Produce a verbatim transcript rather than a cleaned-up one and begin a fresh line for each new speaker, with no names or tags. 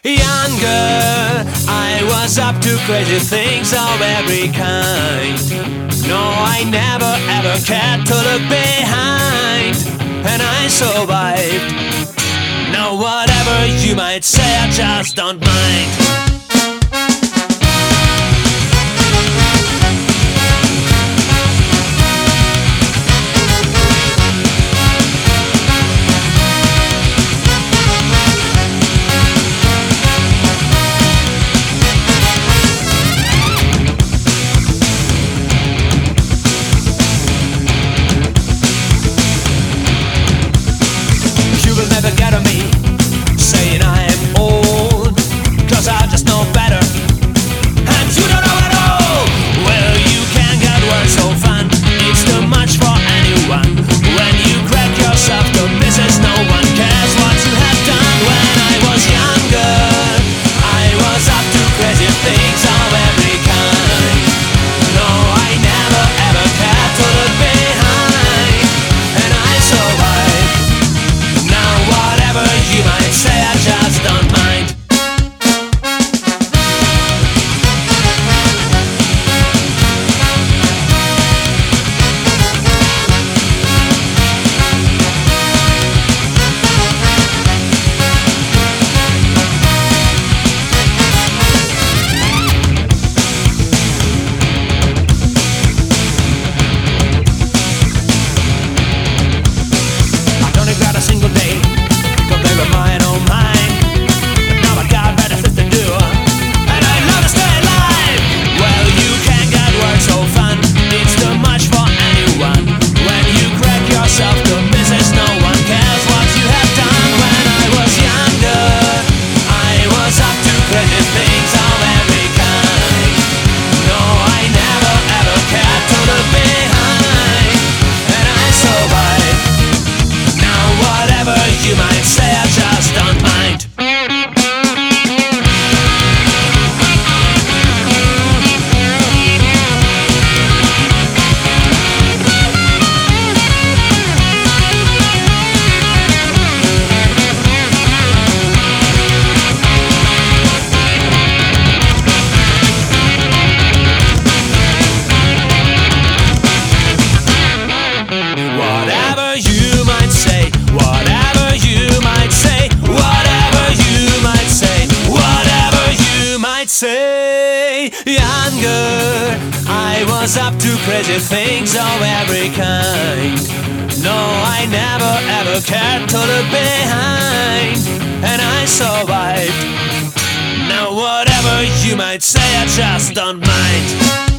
Younger, I was up to crazy things of every kind. No, I never ever cared to look behind, and I survived. Now whatever you might say, I just don't mind. Never get on me saying I am old, 'cause I just know better, and you don't know at all. Well, you can get worse so fun, it's too much for anyone. When you crack yourself to pieces, no one cares what you have done. When I was younger, I was up to crazy things of every kind. No, I never ever cared to look behind, and I survived. Whatever you might say, I just don't mind. I don't regret a single day. Mine, oh mine, but now I got better things to do, and I love to stay alive. Well, you can get work so fun, it's too much for anyone. When you crack yourself to pieces, no one cares what you have done. When I was younger, I was up to crazy things of every kind. No, I never ever cared to look behind, and I survived. Now whatever you might say, I just don't mind. Whatever you might say, whatever you might say, whatever you might say, whatever you might say. Younger, I was up to crazy things of every kind. No, I never ever cared to look behind, and I survived. Now whatever you might say, I just don't mind.